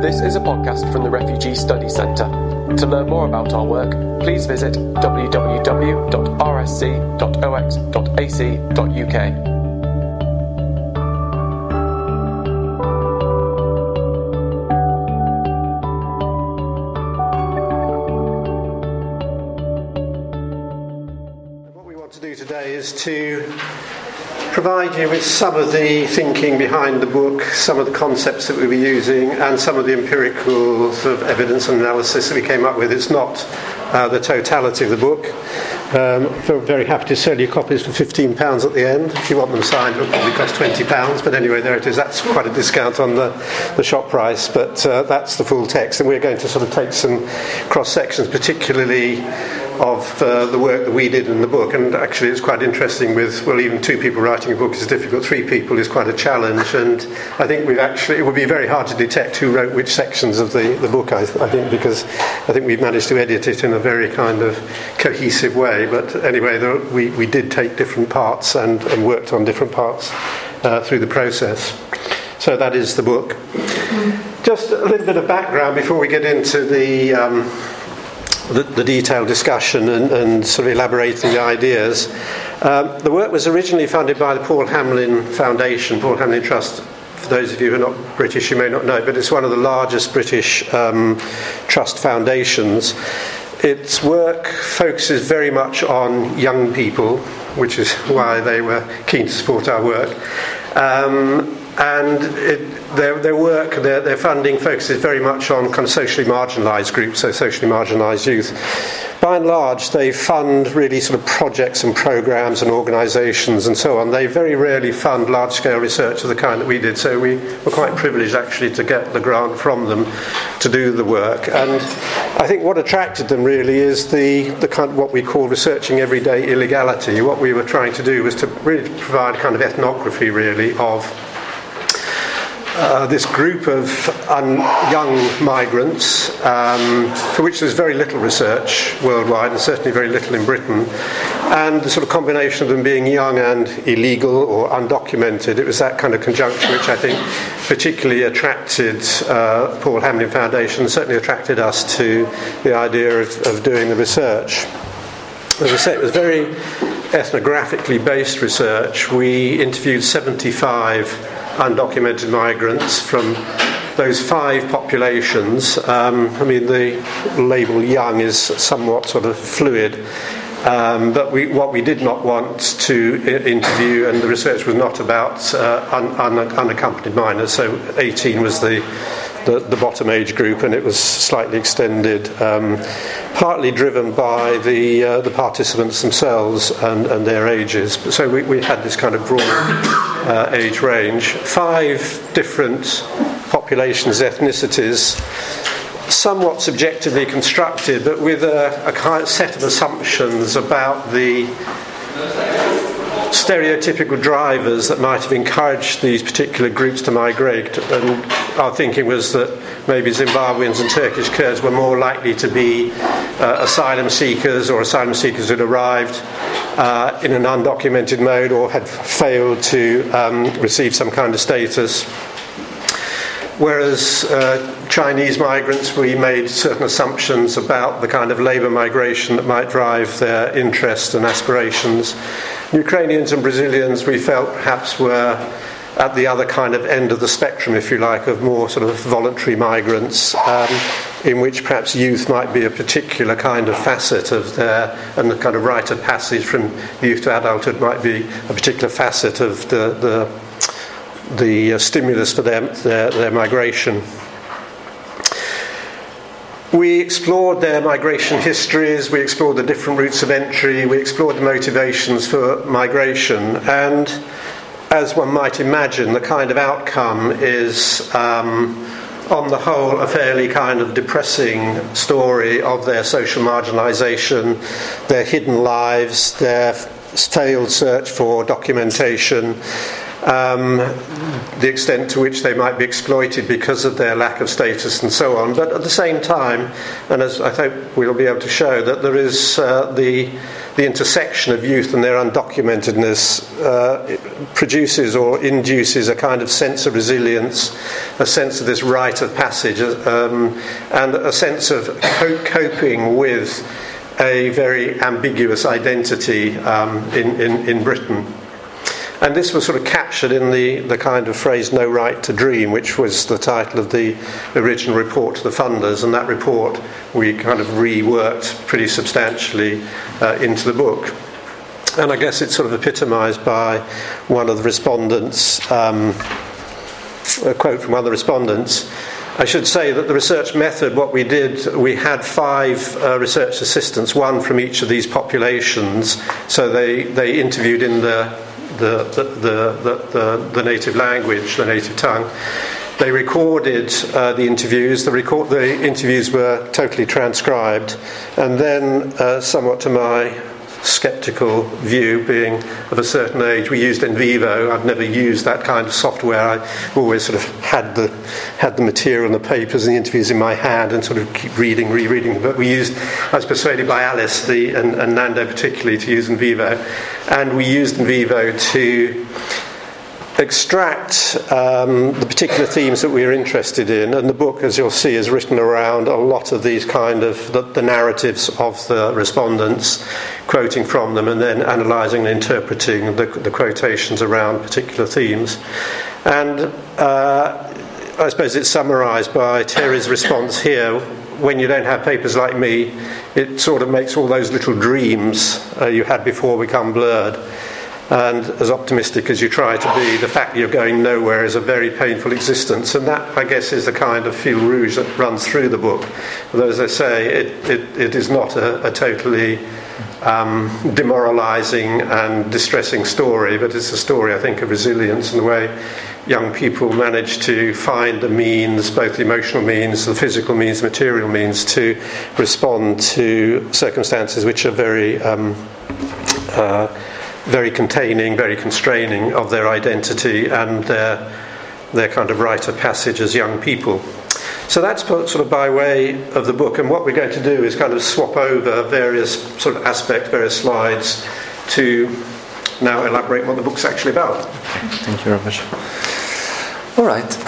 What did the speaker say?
This is a podcast from the Refugee Study Centre. To learn more about our work, please visit www.rsc.ox.ac.uk. To provide you with some of the thinking behind the book, some of the concepts that we were using, and some of the empirical sort of evidence and analysis that we came up with. It's not the totality of the book. We're very happy to sell you copies for £15 at the end. If you want them signed, it'll probably cost £20. But anyway, there it is. That's quite a discount on the shop price. But that's the full text. And we're going to sort of take some cross-sections, particularly of the work that we did in the book. And actually it's quite interesting with, well, even two people writing a book is difficult, three people is quite a challenge, and I think it would be very hard to detect who wrote which sections of the book, I think, because I think we've managed to edit it in a very kind of cohesive way. But anyway, we did take different parts and worked on different parts through the process. So that is the book. Just a little bit of background before we get into the detailed discussion and sort of elaborating the ideas. The work was originally funded by the Paul Hamlyn Foundation, Paul Hamlyn Trust. For those of you who are not British, you may not know, but it's one of the largest British trust foundations. Its work focuses very much on young people, which is why they were keen to support our work. And their funding focuses very much on kind of socially marginalised groups, so socially marginalised youth. By and large, they fund really sort of projects and programmes and organisations and so on. They very rarely fund large-scale research of the kind that we did, so we were quite privileged actually to get the grant from them to do the work. And I think what attracted them really is the kind of what we call researching everyday illegality. What we were trying to do was to really provide a kind of ethnography really of this group of young migrants, for which there's very little research worldwide, and certainly very little in Britain, and the sort of combination of them being young and illegal or undocumented. It was that kind of conjunction which I think particularly attracted Paul Hamlyn Foundation, certainly attracted us to the idea of doing the research. As I say, it was very ethnographically based research. We interviewed 75 undocumented migrants from those 5 populations. The label young is somewhat sort of fluid, but what we did not want to interview, and the research was not about unaccompanied minors, so 18 was the bottom age group, and it was slightly extended, partly driven by the participants themselves and their ages. So we had this kind of broad age range. 5 different populations, ethnicities, somewhat subjectively constructed, but with a kind of set of assumptions about the stereotypical drivers that might have encouraged these particular groups to migrate. And our thinking was that maybe Zimbabweans and Turkish Kurds were more likely to be asylum seekers, or asylum seekers who had arrived in an undocumented mode or had failed to receive some kind of status. Whereas Chinese migrants, we made certain assumptions about the kind of labour migration that might drive their interests and aspirations. Ukrainians and Brazilians, we felt perhaps were at the other kind of end of the spectrum, if you like, of more sort of voluntary migrants, in which perhaps youth might be a particular kind of facet of their, and the kind of rite of passage from youth to adulthood might be a particular facet of the stimulus for their migration. We explored their migration histories, we explored the different routes of entry, we explored the motivations for migration, and as one might imagine, the kind of outcome is, on the whole, a fairly kind of depressing story of their social marginalisation, their hidden lives, their failed search for documentation, the extent to which they might be exploited because of their lack of status and so on. But at the same time, and as I hope we'll be able to show, that there is the intersection of youth and their undocumentedness produces or induces a kind of sense of resilience, a sense of this rite of passage, and a sense of coping with a very ambiguous identity in Britain. And this was sort of captured in the kind of phrase "no right to dream," which was the title of the original report to the funders, and that report we kind of reworked pretty substantially into the book. And I guess it's sort of epitomised by one of the respondents, a quote from one of the respondents. I should say that the research method, what we did, we had 5 research assistants, one from each of these populations, so they interviewed in the native language, the native tongue. They recorded the interviews. The interviews were totally transcribed, and then, somewhat to my sceptical view, being of a certain age, we used NVivo. I've never used that kind of software. I always sort of had the material and the papers and the interviews in my hand and sort of keep rereading. But I was persuaded by Alice and Nando particularly to use NVivo, and we used NVivo to extract the particular themes that we are interested in, and the book, as you'll see, is written around a lot of these kind of the narratives of the respondents, quoting from them and then analysing and interpreting the quotations around particular themes. And I suppose it's summarised by Terry's response here. When you don't have papers like me, it sort of makes all those little dreams you had before become blurred. And as optimistic as you try to be, the fact that you're going nowhere is a very painful existence, and that, I guess, is the kind of fil rouge that runs through the book. Although, as I say, it is not a totally demoralising and distressing story, but it's a story, I think, of resilience and the way young people manage to find the means, both the emotional means, the physical means, the material means, to respond to circumstances which are very containing, very constraining of their identity and their kind of rite of passage as young people. So that's sort of by way of the book, and what we're going to do is kind of swap over various sort of aspects, various slides, to now elaborate what the book's actually about. Thank you very much. All right.